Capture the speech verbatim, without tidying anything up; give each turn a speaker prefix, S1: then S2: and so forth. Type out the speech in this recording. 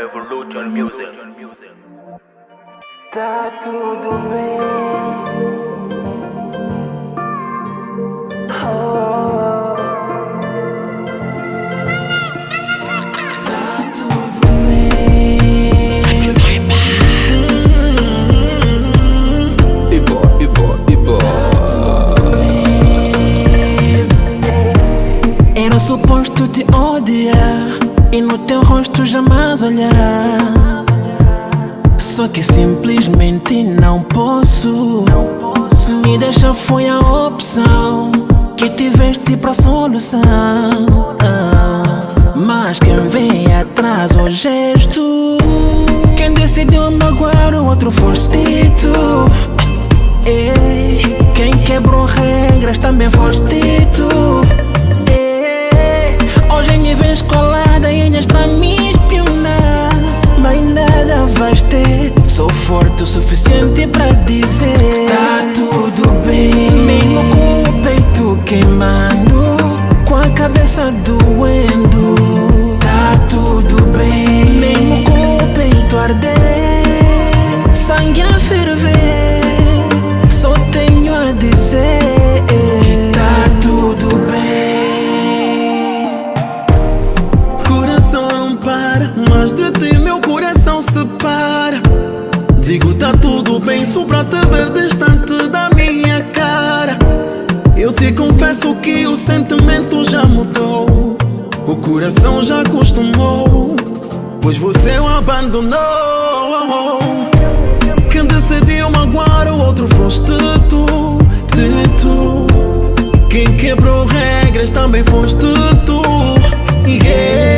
S1: Evolution Music.
S2: Tá tudo bem. Oh. Tá tudo bem.
S3: Ibo, Ibo, Ibo.
S2: Era suposto te odiar e no teu rosto jamais olhar. Só que simplesmente não posso. Me deixa foi a opção que tiveste pra solução. Ah, mas quem vem atrás o gesto, quem decidiu magoar o outro foste tu. Ei, quem quebrou regras também foste tu. Ei, hoje me vens colada e olhas pra me espionar, mas nada vais ter. Sou forte o suficiente pra dizer tá tudo bem, mesmo com o peito queimando, com a cabeça doendo. Tá tudo bem, mesmo com o peito arder, sangue a ferver. Só tenho a dizer que tá tudo bem.
S4: Coração não para, mas de ti meu coração separa. Digo tá tudo bem só pra te ver distante da minha cara. Eu te confesso que o sentimento já mudou, o coração já acostumou, pois você o abandonou. Quem decidiu magoar o outro foste tu, de tu. Quem quebrou regras também foste tu. Yeah.